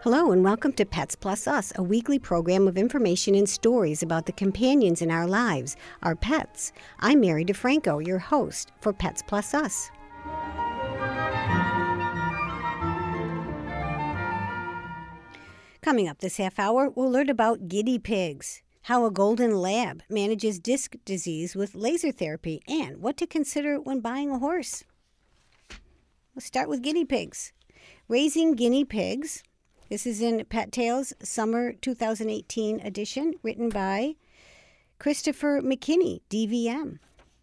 Hello and welcome to Pets Plus Us, a weekly program of information and stories about the companions in our lives, our pets. I'm Mary DeFranco, your host for Pets Plus Us. Coming up this half hour, we'll learn about guinea pigs, how a golden lab manages disc disease with laser therapy, and what to consider when buying a horse. We'll start with guinea pigs. Raising guinea pigs. This is in Pet Tales Summer 2018 edition, written by Christopher McKinney, DVM.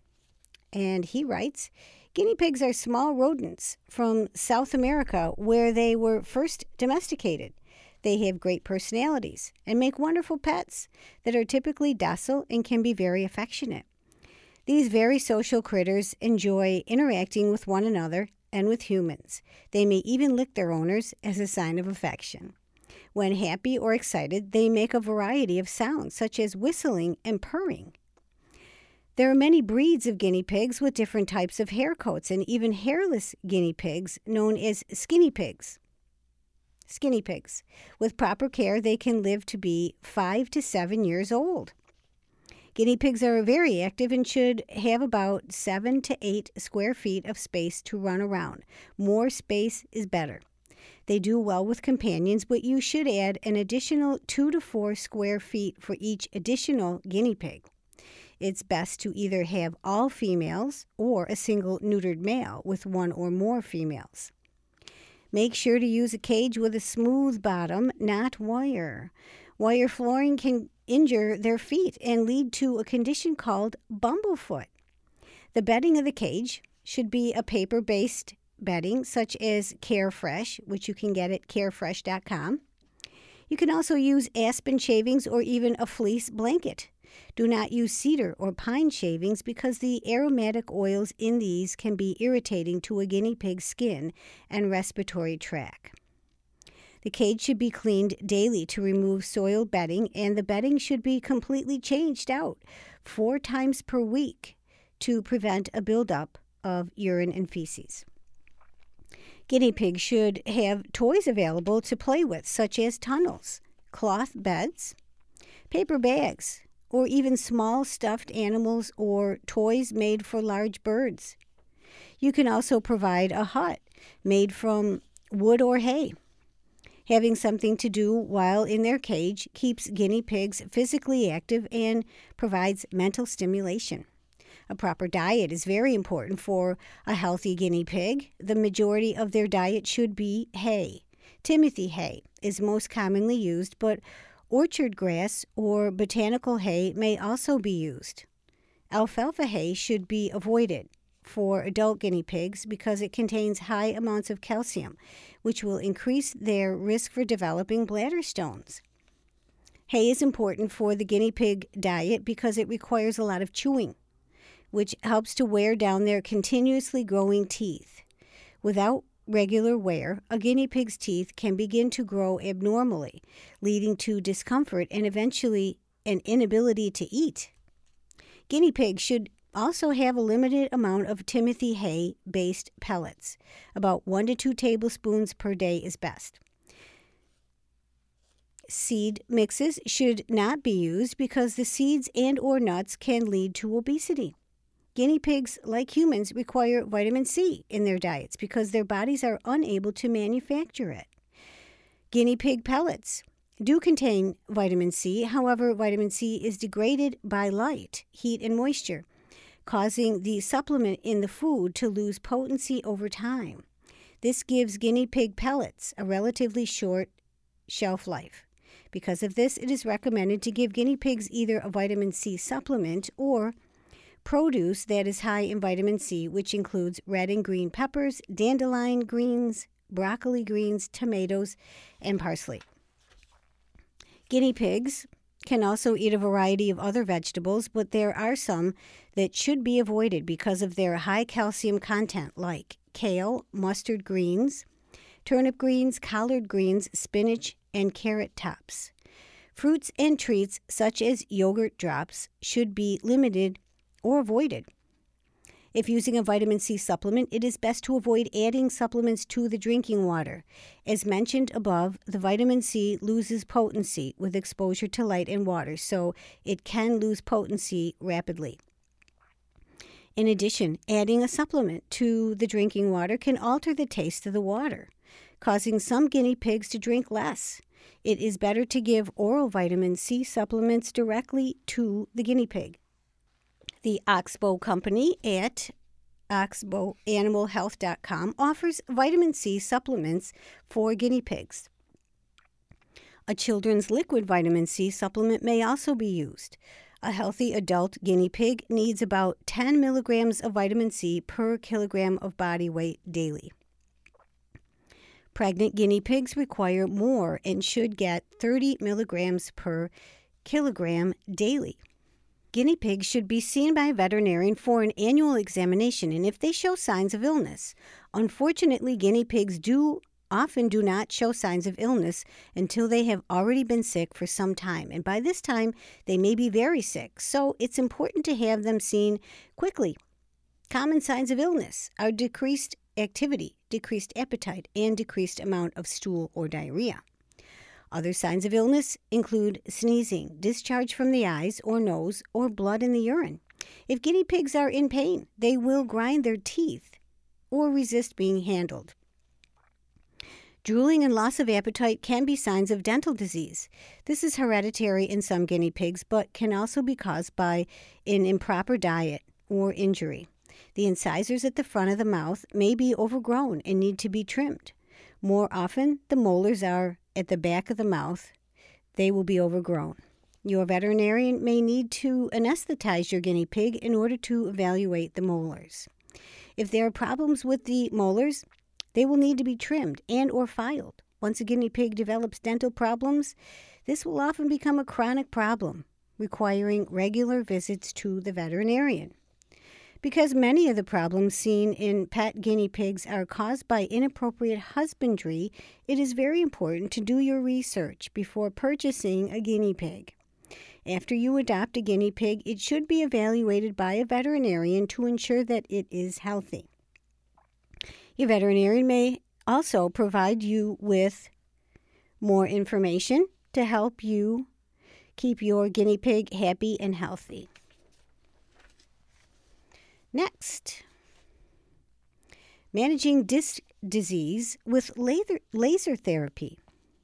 And he writes, guinea pigs are small rodents from South America where they were first domesticated. They have great personalities and make wonderful pets that are typically docile and can be very affectionate. These very social critters enjoy interacting with one another and with humans. They may even lick their owners as a sign of affection. When happy or excited, they make a variety of sounds, such as whistling and purring. There are many breeds of guinea pigs with different types of hair coats, and even hairless guinea pigs known as skinny pigs. Skinny pigs. With proper care, they can live to be 5 to 7 years old. Guinea pigs are very active and should have about 7 to 8 square feet of space to run around. More space is better. They do well with companions, but you should add an additional 2 to 4 square feet for each additional guinea pig. It's best to either have all females or a single neutered male with one or more females. Make sure to use a cage with a smooth bottom, not wire. Wire flooring can injure their feet and lead to a condition called bumblefoot. The bedding of the cage should be a paper-based bedding such as Carefresh, which you can get at carefresh.com. You can also use aspen shavings or even a fleece blanket. Do not use cedar or pine shavings because the aromatic oils in these can be irritating to a guinea pig's skin and respiratory tract. The cage should be cleaned daily to remove soiled bedding, and the bedding should be completely changed out 4 times per week to prevent a buildup of urine and feces. Guinea pigs should have toys available to play with, such as tunnels, cloth beds, paper bags, or even small stuffed animals or toys made for large birds. You can also provide a hut made from wood or hay. Having something to do while in their cage keeps guinea pigs physically active and provides mental stimulation. A proper diet is very important for a healthy guinea pig. The majority of their diet should be hay. Timothy hay is most commonly used, but orchard grass or botanical hay may also be used. Alfalfa hay should be avoided for adult guinea pigs because it contains high amounts of calcium, which will increase their risk for developing bladder stones. Hay is important for the guinea pig diet because it requires a lot of chewing, which helps to wear down their continuously growing teeth. Without regular wear, a guinea pig's teeth can begin to grow abnormally, leading to discomfort and eventually an inability to eat. Guinea pigs should also have a limited amount of Timothy hay-based pellets. About 1 to 2 tablespoons per day is best. Seed mixes should not be used because the seeds and or nuts can lead to obesity. Guinea pigs, like humans, require vitamin C in their diets because their bodies are unable to manufacture it. Guinea pig pellets do contain vitamin C. However, vitamin C is degraded by light, heat, and moisture, causing the supplement in the food to lose potency over time. This gives guinea pig pellets a relatively short shelf life. Because of this, it is recommended to give guinea pigs either a vitamin C supplement or produce that is high in vitamin C, which includes red and green peppers, dandelion greens, broccoli greens, tomatoes, and parsley. Guinea pigs can also eat a variety of other vegetables, but there are some that should be avoided because of their high calcium content, like kale, mustard greens, turnip greens, collard greens, spinach, and carrot tops. Fruits and treats such as yogurt drops should be limited or avoided. If using a vitamin C supplement, it is best to avoid adding supplements to the drinking water. As mentioned above, the vitamin C loses potency with exposure to light and water, so it can lose potency rapidly. In addition, adding a supplement to the drinking water can alter the taste of the water, causing some guinea pigs to drink less. It is better to give oral vitamin C supplements directly to the guinea pig. The Oxbow Company at oxbowanimalhealth.com offers vitamin C supplements for guinea pigs. A children's liquid vitamin C supplement may also be used. A healthy adult guinea pig needs about 10 milligrams of vitamin C per kilogram of body weight daily. Pregnant guinea pigs require more and should get 30 milligrams per kilogram daily. Guinea pigs should be seen by a veterinarian for an annual examination and if they show signs of illness. Unfortunately, guinea pigs often do not show signs of illness until they have already been sick for some time, and by this time they may be very sick, so it's important to have them seen quickly. Common signs of illness are decreased activity, decreased appetite, and decreased amount of stool or diarrhea. Other signs of illness include sneezing, discharge from the eyes or nose, or blood in the urine. If guinea pigs are in pain, they will grind their teeth or resist being handled. Drooling and loss of appetite can be signs of dental disease. This is hereditary in some guinea pigs, but can also be caused by an improper diet or injury. The incisors at the front of the mouth may be overgrown and need to be trimmed. More often, the molars are at the back of the mouth. They will be overgrown. Your veterinarian may need to anesthetize your guinea pig in order to evaluate the molars. If there are problems with the molars, they will need to be trimmed and or filed. Once a guinea pig develops dental problems, this will often become a chronic problem, requiring regular visits to the veterinarian. Because many of the problems seen in pet guinea pigs are caused by inappropriate husbandry, it is very important to do your research before purchasing a guinea pig. After you adopt a guinea pig, it should be evaluated by a veterinarian to ensure that it is healthy. Your veterinarian may also provide you with more information to help you keep your guinea pig happy and healthy. Next, managing disc disease with laser therapy.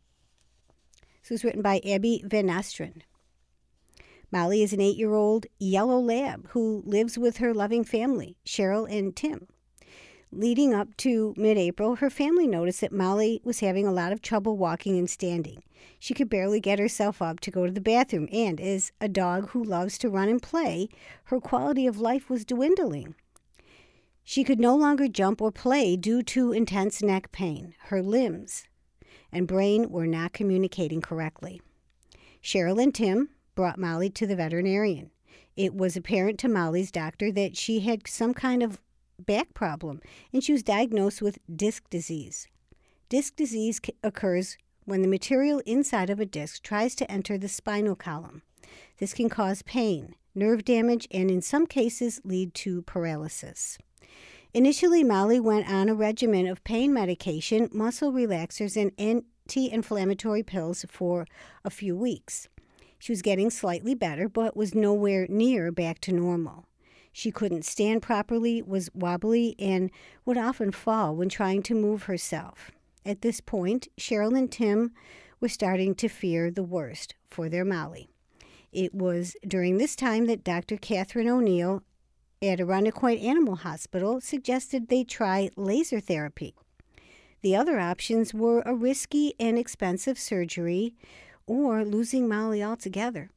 This was written by Abby Van Nostrand. Molly is an 8-year-old yellow lab who lives with her loving family, Cheryl and Tim. Leading up to mid-April, her family noticed that Molly was having a lot of trouble walking and standing. She could barely get herself up to go to the bathroom, and as a dog who loves to run and play, her quality of life was dwindling. She could no longer jump or play due to intense neck pain. Her limbs and brain were not communicating correctly. Cheryl and Tim brought Molly to the veterinarian. It was apparent to Molly's doctor that she had some kind of back problem, and she was diagnosed with disc disease. Disc disease occurs when the material inside of a disc tries to enter the spinal column. This can cause pain, nerve damage, and in some cases lead to paralysis. Initially, Molly went on a regimen of pain medication, muscle relaxers, and anti-inflammatory pills for a few weeks. She was getting slightly better, but was nowhere near back to normal. She couldn't stand properly, was wobbly, and would often fall when trying to move herself. At this point, Cheryl and Tim were starting to fear the worst for their Molly. It was during this time that Dr. Catherine O'Neill at Irondequoit Animal Hospital suggested they try laser therapy. The other options were a risky and expensive surgery or losing Molly altogether.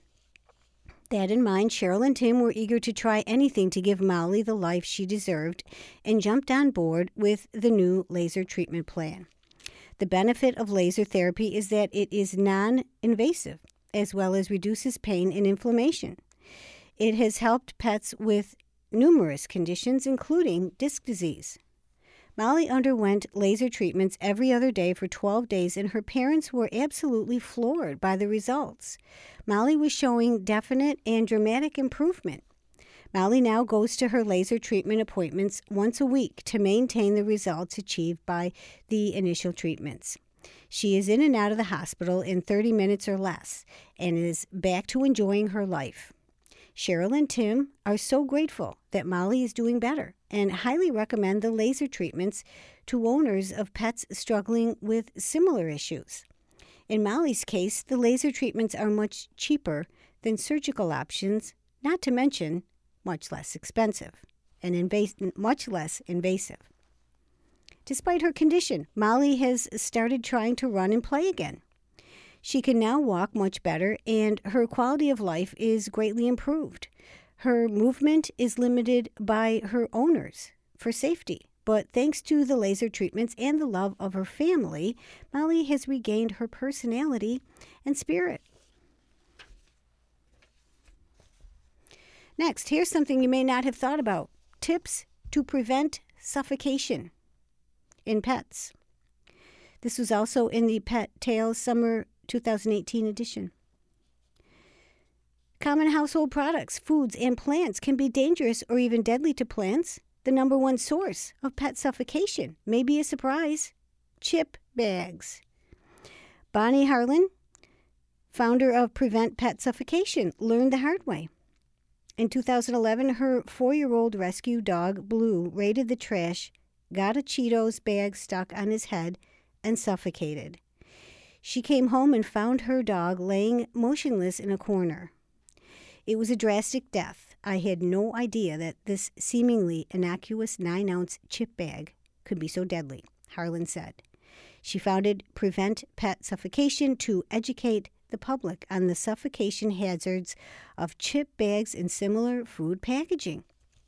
That in mind, Cheryl and Tim were eager to try anything to give Molly the life she deserved and jumped on board with the new laser treatment plan. The benefit of laser therapy is that it is non-invasive, as well as reduces pain and inflammation. It has helped pets with numerous conditions, including disc disease. Molly underwent laser treatments every other day for 12 days, and her parents were absolutely floored by the results. Molly was showing definite and dramatic improvement. Molly now goes to her laser treatment appointments once a week to maintain the results achieved by the initial treatments. She is in and out of the hospital in 30 minutes or less and is back to enjoying her life. Cheryl and Tim are so grateful that Molly is doing better and highly recommend the laser treatments to owners of pets struggling with similar issues. In Molly's case, the laser treatments are much cheaper than surgical options, not to mention much less expensive and much less invasive. Despite her condition, Molly has started trying to run and play again. She can now walk much better, and her quality of life is greatly improved. Her movement is limited by her owners for safety, but thanks to the laser treatments and the love of her family, Molly has regained her personality and spirit. Next, here's something you may not have thought about. Tips to prevent suffocation in pets. This was also in the Pet Tales Summer 2018 edition. Common household products, foods, and plants can be dangerous or even deadly to plants. The number one source of pet suffocation may be a surprise: chip bags. Bonnie Harlan, founder of Prevent Pet Suffocation, learned the hard way. In 2011, her 4-year-old rescue dog, Blue, raided the trash, got a Cheetos bag stuck on his head, and suffocated. She came home and found her dog laying motionless in a corner. It was a drastic death. I had no idea that this seemingly innocuous 9-ounce chip bag could be so deadly, Harlan said. She founded Prevent Pet Suffocation to educate the public on the suffocation hazards of chip bags and similar food packaging.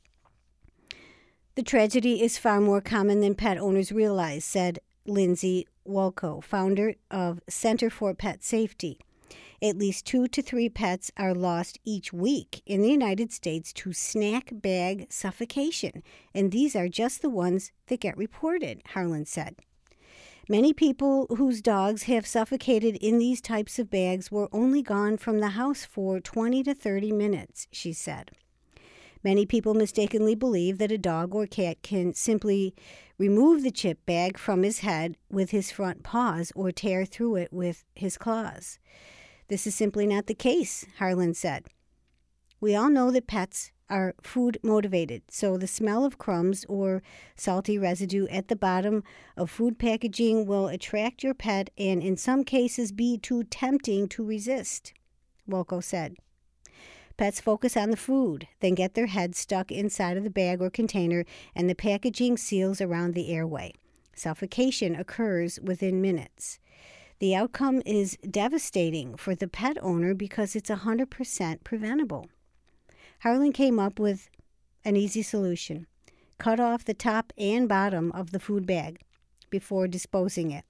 The tragedy is far more common than pet owners realize, said Lindsay Walco, founder of Center for Pet Safety. At least 2 to 3 pets are lost each week in the United States to snack bag suffocation, and these are just the ones that get reported, Harlan said. Many people whose dogs have suffocated in these types of bags were only gone from the house for 20 to 30 minutes, she said. Many people mistakenly believe that a dog or cat can simply remove the chip bag from his head with his front paws or tear through it with his claws. This is simply not the case, Harlan said. We all know that pets are food motivated, so the smell of crumbs or salty residue at the bottom of food packaging will attract your pet and in some cases be too tempting to resist, Walco said. Pets focus on the food, then get their heads stuck inside of the bag or container, and the packaging seals around the airway. Suffocation occurs within minutes. The outcome is devastating for the pet owner because it's 100% preventable. Harlan came up with an easy solution. Cut off the top and bottom of the food bag before disposing it.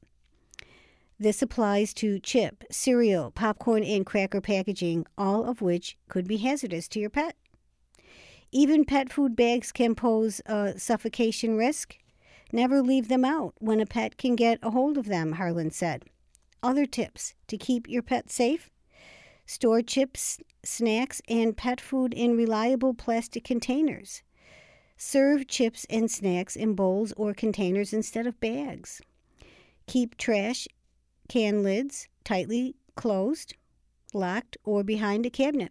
This applies to chip, cereal, popcorn, and cracker packaging, all of which could be hazardous to your pet. Even pet food bags can pose a suffocation risk. Never leave them out when a pet can get a hold of them, Harlan said. Other tips to keep your pet safe: store chips, snacks, and pet food in reliable plastic containers. Serve chips and snacks in bowls or containers instead of bags. Keep trash can lids tightly closed, locked, or behind a cabinet.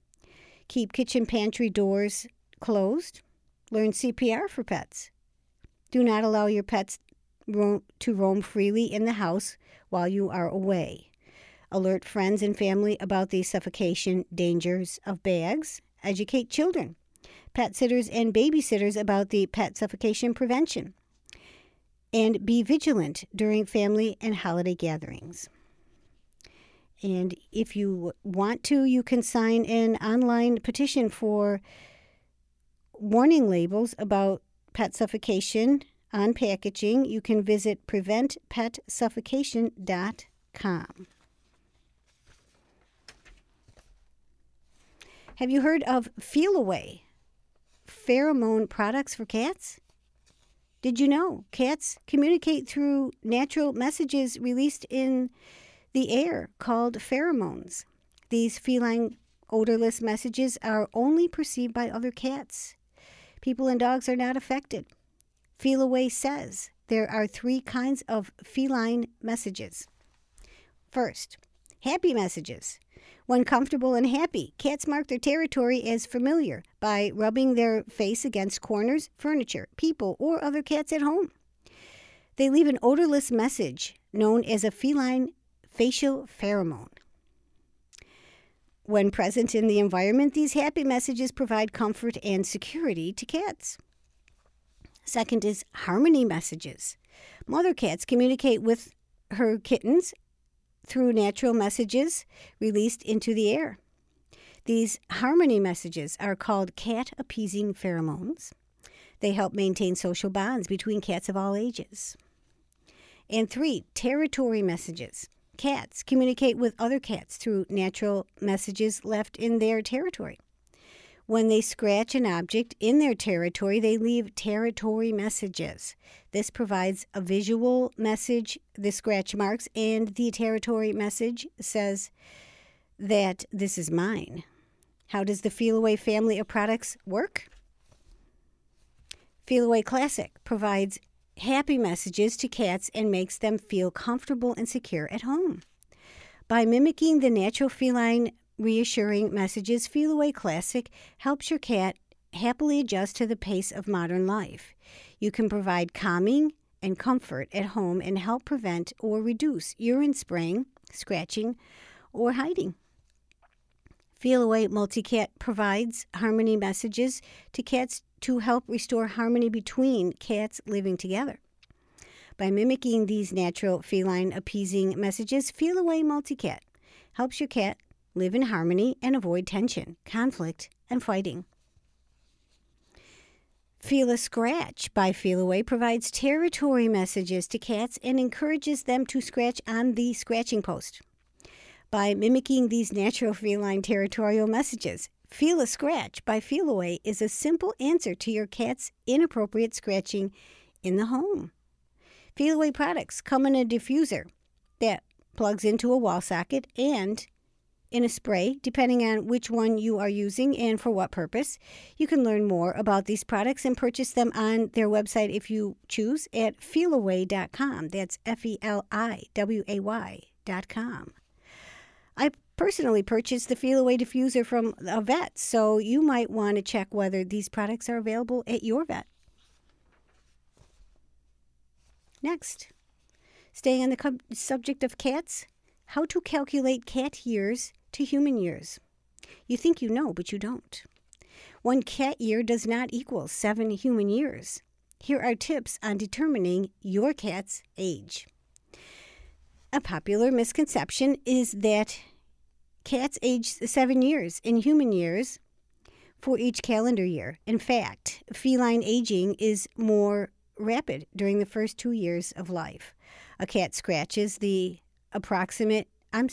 Keep kitchen pantry doors closed. Learn CPR for pets. Do not allow your pets to roam freely in the house while you are away. Alert friends and family about the suffocation dangers of bags. Educate children, pet sitters, and babysitters about the pet suffocation prevention. And be vigilant during family and holiday gatherings. And if you want to, you can sign an online petition for warning labels about pet suffocation on packaging. You can visit preventpetsuffocation.com. Have you heard of Feel Away, pheromone products for cats? Did you know cats communicate through natural messages released in the air called pheromones? These feline Odorless messages are only perceived by other cats. People and dogs are not affected. Feelaway says there are 3 kinds of feline messages. First, happy messages. When comfortable and happy, cats mark their territory as familiar by rubbing their face against corners, furniture, people, or other cats at home. They leave an odorless message known as a feline facial pheromone. When present in the environment, these happy messages provide comfort and security to cats. Second is harmony messages. Mother cats communicate with her kittens through natural messages released into the air. These harmony messages are called cat-appeasing pheromones. They help maintain social bonds between cats of all ages. And 3, territory messages. Cats communicate with other cats through natural messages left in their territory. When they scratch an object in their territory, they leave territory messages. This provides a visual message, the scratch marks, and the territory message says that this is mine. How does the Feelaway family of products work? Feelaway Classic provides happy messages to cats and makes them feel comfortable and secure at home. By mimicking the natural feline reassuring messages, Feelaway Classic helps your cat happily adjust to the pace of modern life. You can provide calming and comfort at home and help prevent or reduce urine spraying, scratching, or hiding. Feelaway Multicat provides harmony messages to cats to help restore harmony between cats living together. By mimicking these natural feline appeasing messages, Feelaway Multicat helps your cat live in harmony and avoid tension, conflict, and fighting. Feel a Scratch by Feelaway provides territory messages to cats and encourages them to scratch on the scratching post. By mimicking these natural feline territorial messages, Feel a Scratch by Feelaway is a simple answer to your cat's inappropriate scratching in the home. Feelaway products come in a diffuser that plugs into a wall socket and in a spray, depending on which one you are using and for what purpose. You can learn more about these products and purchase them on their website if you choose at feelaway.com. That's FELIWAY.com. I personally purchased the Feelaway diffuser from a vet, so you might want to check whether these products are available at your vet. Next, staying on the subject of cats, how to calculate cat years to human years. You think you know, but you don't. 1 cat year does not equal 7 human years. Here are tips on determining your cat's age. A popular misconception is that cats age 7 years in human years for each calendar year. In fact, feline aging is more rapid during the first 2 years of life. A cat reaches the approximate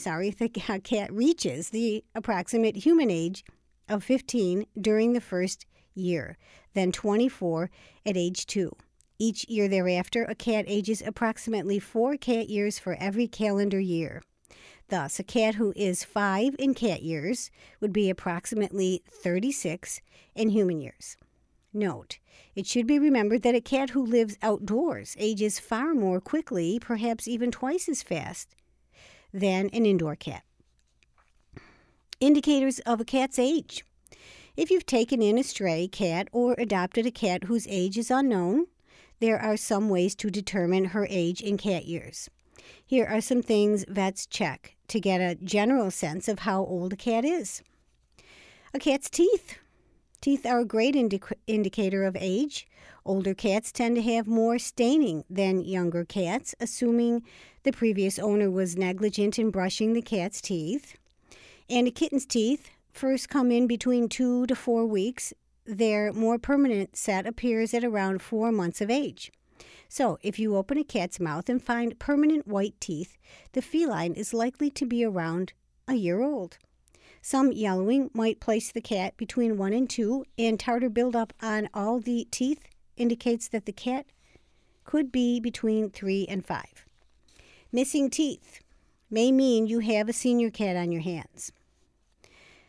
human age of 15 during the first year, then 24 at age 2. Each year thereafter, a cat ages approximately 4 cat years for every calendar year. Thus, a cat who is 5 in cat years would be approximately 36 in human years. Note, it should be remembered that a cat who lives outdoors ages far more quickly, perhaps even twice as fast, than an indoor cat. Indicators of a cat's age. If you've taken in a stray cat or adopted a cat whose age is unknown, there are some ways to determine her age in cat years. Here are some things vets check to get a general sense of how old a cat is. A cat's teeth. Teeth are a great indicator of age. Older cats tend to have more staining than younger cats, assuming the previous owner was negligent in brushing the cat's teeth. And a kitten's teeth first come in between 2 to 4 weeks. Their more permanent set appears at around 4 months of age. So, if you open a cat's mouth and find permanent white teeth, the feline is likely to be around a year old. Some yellowing might place the cat between 1 and 2, and tartar buildup on all the teeth indicates that the cat could be between 3 and 5. Missing teeth may mean you have a senior cat on your hands.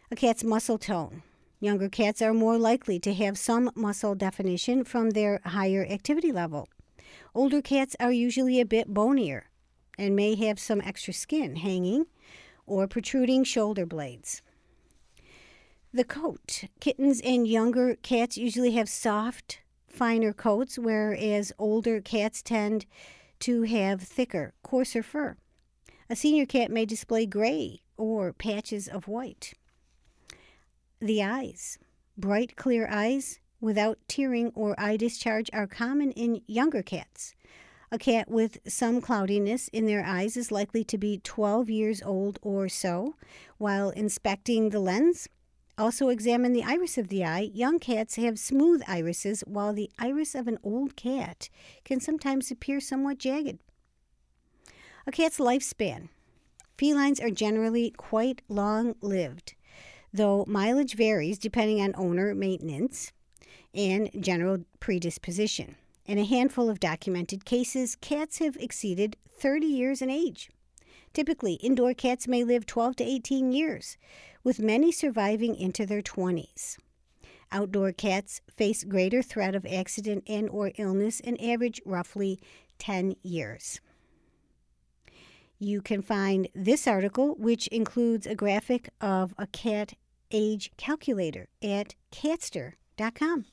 A cat's muscle tone. Younger cats are more likely to have some muscle definition from their higher activity level. Older cats are usually a bit bonier and may have some extra skin hanging or protruding shoulder blades. The coat. Kittens and younger cats usually have soft, finer coats, whereas older cats tend to have thicker, coarser fur. A senior cat may display gray or patches of white. The eyes. Bright, clear eyes without tearing or eye discharge are common in younger cats. A cat with some cloudiness in their eyes is likely to be 12 years old or so. While inspecting the lens, also examine the iris of the eye. Young cats have smooth irises, while the iris of an old cat can sometimes appear somewhat jagged. A cat's lifespan. Felines are generally quite long-lived, though mileage varies depending on owner maintenance and general predisposition. In a handful of documented cases, cats have exceeded 30 years in age. Typically, indoor cats may live 12 to 18 years, with many surviving into their 20s. Outdoor cats face greater threat of accident and or illness and average roughly 10 years. You can find this article, which includes a graphic of a cat age calculator, at catster.com.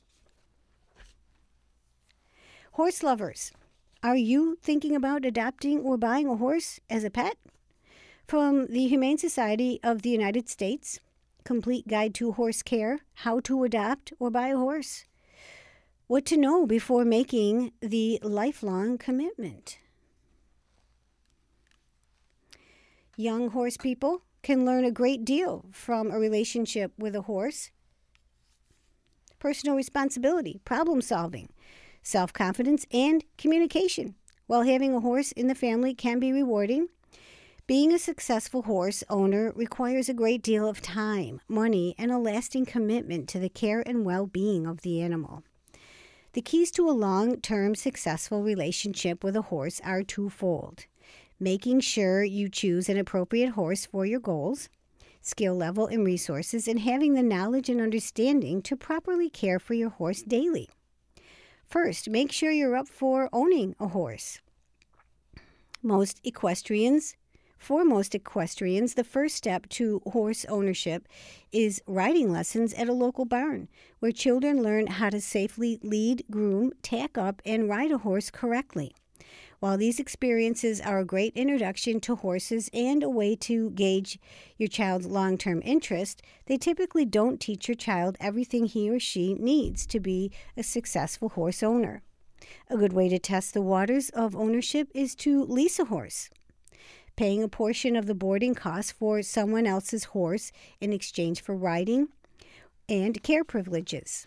Horse lovers. Are you thinking about adopting or buying a horse as a pet? From the Humane Society of the United States, Complete Guide to Horse Care, How to Adopt or Buy a Horse. What to know before making the lifelong commitment. Young horse people can learn a great deal from a relationship with a horse. Personal responsibility, problem solving, self-confidence, and communication. While having a horse in the family can be rewarding, being a successful horse owner requires a great deal of time, money, and a lasting commitment to the care and well-being of the animal. The keys to a long-term successful relationship with a horse are twofold. Making sure you choose an appropriate horse for your goals, skill level, and resources, and having the knowledge and understanding to properly care for your horse daily. First, make sure you're up for owning a horse. For most equestrians, the first step to horse ownership is riding lessons at a local barn, where children learn how to safely lead, groom, tack up, and ride a horse correctly. While these experiences are a great introduction to horses and a way to gauge your child's long-term interest, they typically don't teach your child everything he or she needs to be a successful horse owner. A good way to test the waters of ownership is to lease a horse, paying a portion of the boarding costs for someone else's horse in exchange for riding and care privileges.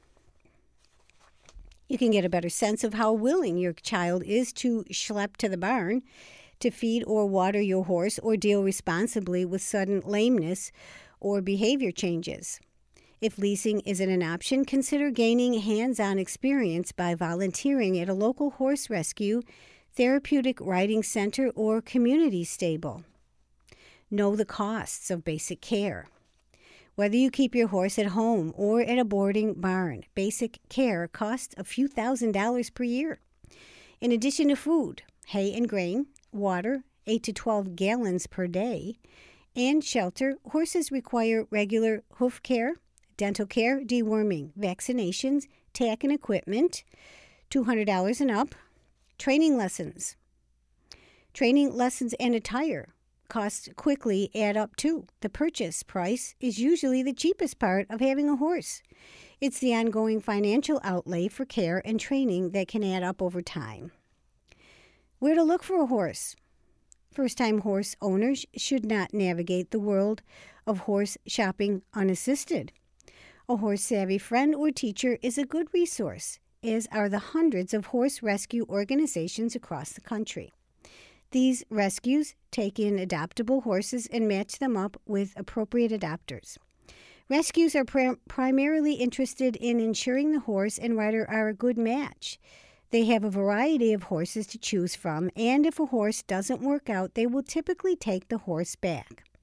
You can get a better sense of how willing your child is to schlep to the barn to feed or water your horse or deal responsibly with sudden lameness or behavior changes. If leasing isn't an option, consider gaining hands-on experience by volunteering at a local horse rescue, therapeutic riding center, or community stable. Know the costs of basic care. Whether you keep your horse at home or at a boarding barn, basic care costs a few $1,000s per year. In addition to food, hay and grain, water, 8 to 12 gallons per day, and shelter, horses require regular hoof care, dental care, deworming, vaccinations, tack and equipment, $200 and up, training lessons. Training lessons and attire costs quickly add up too. The purchase price is usually the cheapest part of having a horse. It's the ongoing financial outlay for care and training that can add up over time. Where to look for a horse? First-time horse owners should not navigate the world of horse shopping unassisted. A horse-savvy friend or teacher is a good resource, as are the hundreds of horse rescue organizations across the country. These rescues take in adoptable horses and match them up with appropriate adopters. Rescues are primarily interested in ensuring the horse and rider are a good match. They have a variety of horses to choose from, and if a horse doesn't work out, they will typically take the horse back.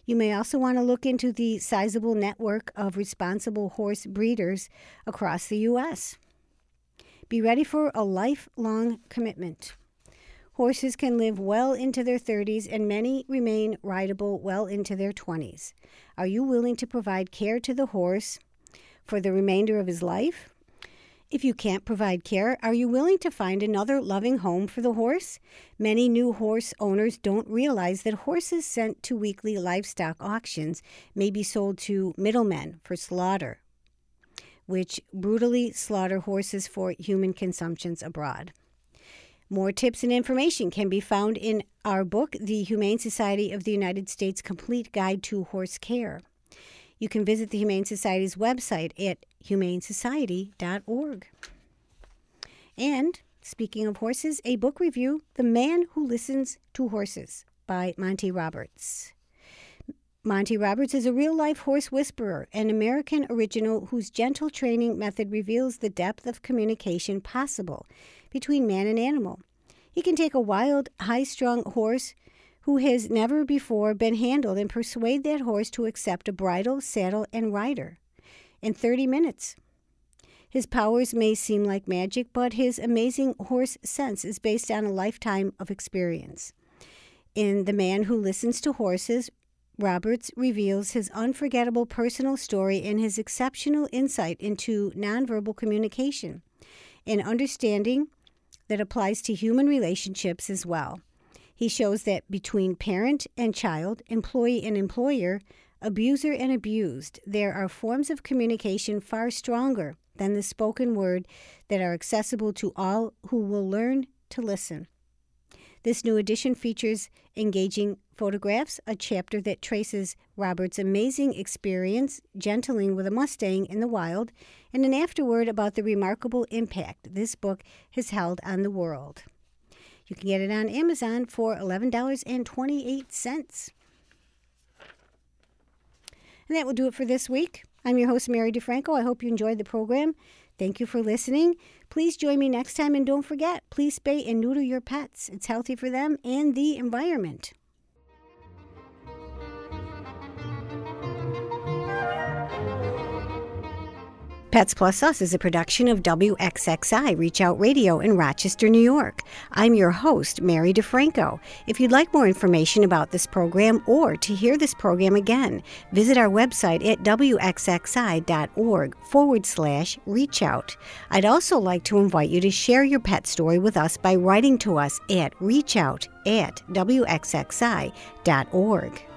You may also want to look into the sizable network of responsible horse breeders across the U.S. Be ready for a lifelong commitment. Horses can live well into their 30s, and many remain rideable well into their 20s. Are you willing to provide care to the horse for the remainder of his life? If you can't provide care, are you willing to find another loving home for the horse? Many new horse owners don't realize that horses sent to weekly livestock auctions may be sold to middlemen for slaughter, which brutally slaughter horses for human consumptions abroad. More tips and information can be found in our book, The Humane Society of the United States Complete Guide to Horse Care. You can visit the Humane Society's website at humanesociety.org. And, speaking of horses, a book review, The Man Who Listens to Horses by Monty Roberts. Monty Roberts is a real-life horse whisperer, an American original whose gentle training method reveals the depth of communication possible between man and animal. He can take a wild, high-strung horse who has never before been handled and persuade that horse to accept a bridle, saddle, and rider in 30 minutes. His powers may seem like magic, but his amazing horse sense is based on a lifetime of experience. In The Man Who Listens to Horses, Roberts reveals his unforgettable personal story and his exceptional insight into nonverbal communication, an understanding that applies to human relationships as well. He shows that between parent and child, employee and employer, abuser and abused, there are forms of communication far stronger than the spoken word that are accessible to all who will learn to listen. This new edition features engaging photographs, a chapter that traces Robert's amazing experience gentling with a Mustang in the wild, and an afterword about the remarkable impact this book has held on the world. You can get it on Amazon for $11.28. And that will do it for this week. I'm your host, Mary DeFranco. I hope you enjoyed the program. Thank you for listening. Please join me next time, and don't forget, please spay and neuter your pets. It's healthy for them and the environment. Pets Plus Us is a production of WXXI Reach Out Radio in Rochester, New York. I'm your host, Mary DeFranco. If you'd like more information about this program or to hear this program again, visit our website at wxxi.org/reachout. I'd also like to invite you to share your pet story with us by writing to us at reachout@wxxi.org.